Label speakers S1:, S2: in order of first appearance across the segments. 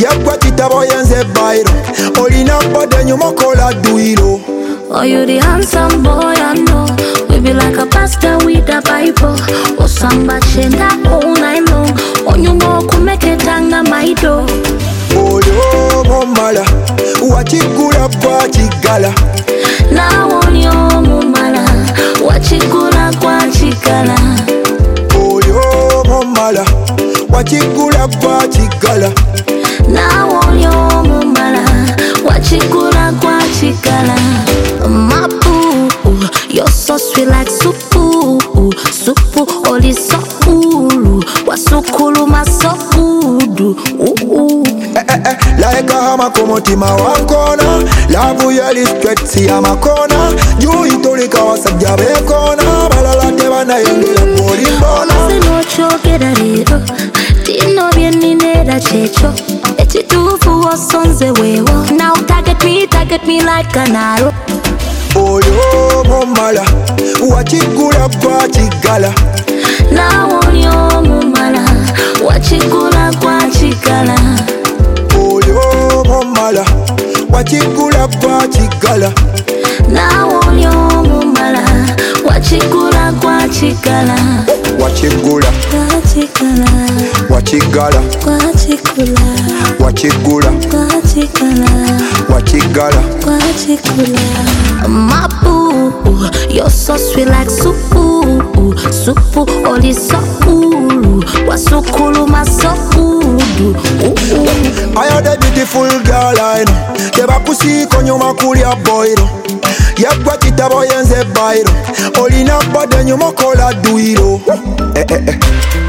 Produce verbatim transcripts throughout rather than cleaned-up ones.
S1: yagwa kitabo yenze bairo olina bode nyuma kola duiro.
S2: Oh, you the handsome boy, I know. We be like a pastor with a Bible. Oh, samba chenda all night long. On you mo kumeke tanga maido.
S1: Oh, yo, momala, wachigula kwa chigala.
S2: Na on yo momala, wachigula kwa chigala.
S1: Oh, yo, momala, wachigula kwa chigala.
S2: Na on yo momala, wachigula kwa chigala. My boo, you're so sweet like supu, supu oli so ulu, wasukulu masokudu.
S1: Eh eh eh, like a hama komotima wakona, lavu yeli straight si amakona, juu itolika wasabjabe kona, balala teba na yendela morimbona.
S2: Se no choke da rero, tino vieni nera checho, echi tufu osonze wewo. Now target me, target me like an arrow.
S1: Oh yo momala, wachigula kwa chigala.
S2: Na wonyo mumala, wachigula kwa chigala.
S1: Oh yo momala, wachigula kwa chigala.
S2: Na wonyo mumala, wachigula kwa chigala.
S1: Wachigula,
S2: Kwa chigala,
S1: wachigala,
S2: kwa chigula,
S1: wachigula,
S2: kwa chigala,
S1: wachigala.
S2: kwa chigula. My boo, you're so sweet like supu, supu oli so ulu, wasukulu masokudu.
S1: I had a beautiful girl I know. Teba pussy konyuma kulia boiro. Yagwa kitabo yenze bairo. Olina bode nyuma kola duiro. Eh eh eh.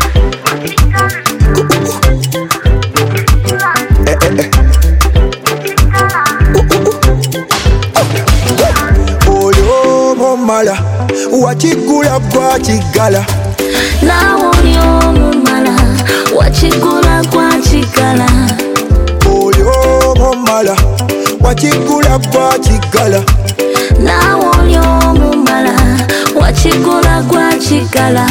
S1: Eh eh eh. Oh yo momala, wachigula kwa chigala.
S2: Na wonyo mumala, wachigula kwa chigala.
S1: Oh yo momala, wachigula kwa chigala.
S2: Na wonyo mumala, wachigula kwa chigala.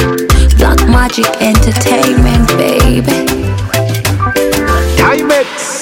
S2: Black Magic Entertainment, baby.
S1: Timex.